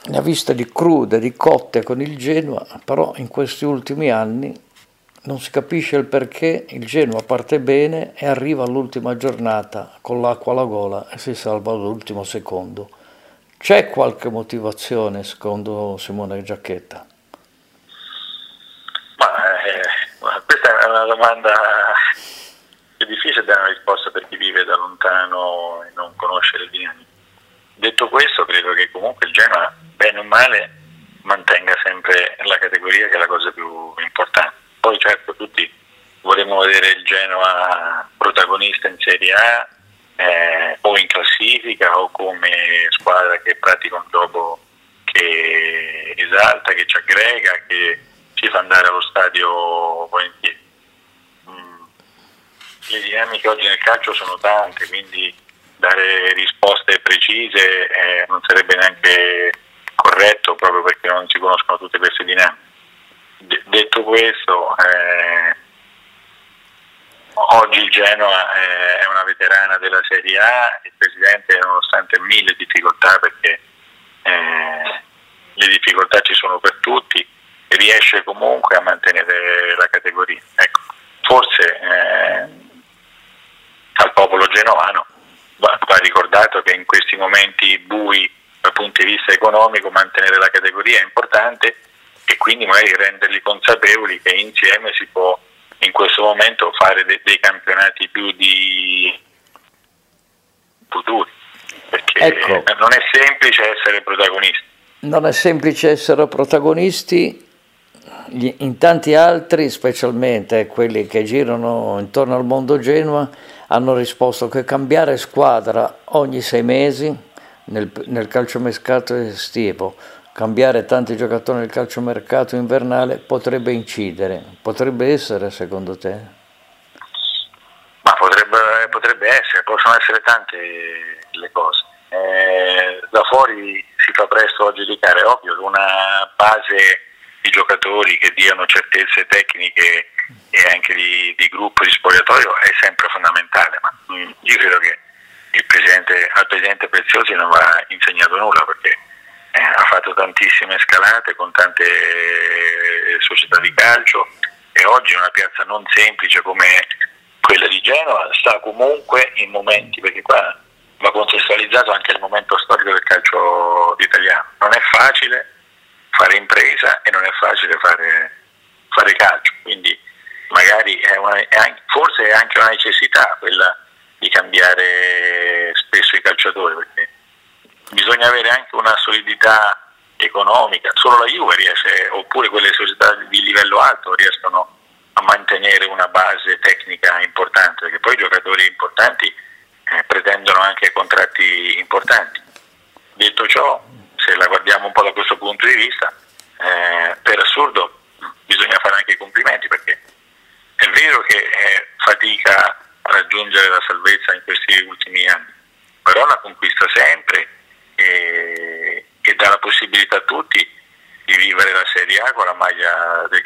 ne ha viste di crude, di cotte con il Genoa, però in questi ultimi anni non si capisce il perché il Genoa parte bene e arriva all'ultima giornata con l'acqua alla gola e si salva all'ultimo secondo. C'è qualche motivazione secondo Simone Giacchetta? Ma questa è una domanda è difficile dare una risposta per chi vive da lontano e non conosce le dinamiche. Detto questo, credo che comunque il Genoa, bene o male, mantenga sempre la categoria, che è la cosa più importante. Poi certo tutti vorremmo vedere il Genoa protagonista in Serie A, o in classifica o come squadra che pratica un gioco che esalta, che ci aggrega, che ci fa andare allo stadio volentieri. Le dinamiche oggi nel calcio sono tante, quindi dare risposte precise non sarebbe neanche corretto, proprio perché non si conoscono tutte queste dinamiche. Detto questo, oggi il Genoa è una veterana della Serie A, il presidente, nonostante mille difficoltà, perché le difficoltà ci sono per tutti, riesce comunque a mantenere la categoria. Ecco, forse al popolo genovano va ricordato che in questi momenti bui dal punto di vista economico mantenere la categoria è importante, e quindi magari renderli consapevoli che insieme si può in questo momento fare dei campionati più di futuri, perché ecco, non è semplice essere protagonisti. Non è semplice essere protagonisti. In tanti altri, specialmente quelli che girano intorno al mondo Genoa, hanno risposto che cambiare squadra ogni 6 mesi nel calciomercato estivo, cambiare tanti giocatori nel calciomercato invernale potrebbe incidere. Potrebbe essere, secondo te? Ma potrebbe essere, possono essere tante le cose. Da fuori si fa presto a giudicare, ovvio, una base di giocatori che diano certezze tecniche e anche di gruppo, di spogliatoio è sempre fondamentale, ma io credo che al presidente Preziosi non va insegnato nulla, perché ha fatto tantissime scalate con tante società di calcio, e oggi una piazza non semplice come quella di Genova sta comunque in momenti, perché qua va contestualizzato anche il momento storico del calcio italiano. Non è facile fare impresa e non è facile fare calcio, quindi magari forse è anche una necessità quella di cambiare spesso i calciatori, perché bisogna avere anche una solidità economica. Solo la Juve riesce, oppure quelle società di livello alto riescono a mantenere una base tecnica importante, perché poi i giocatori importanti pretendono anche contratti importanti. Detto ciò, se la guardiamo un po' da questo punto di vista, per assurdo bisogna fare anche i complimenti, perché è vero che fatica a raggiungere la salvezza in questi ultimi anni, però la conquista sempre e dà la possibilità a tutti di vivere la Serie A con la maglia del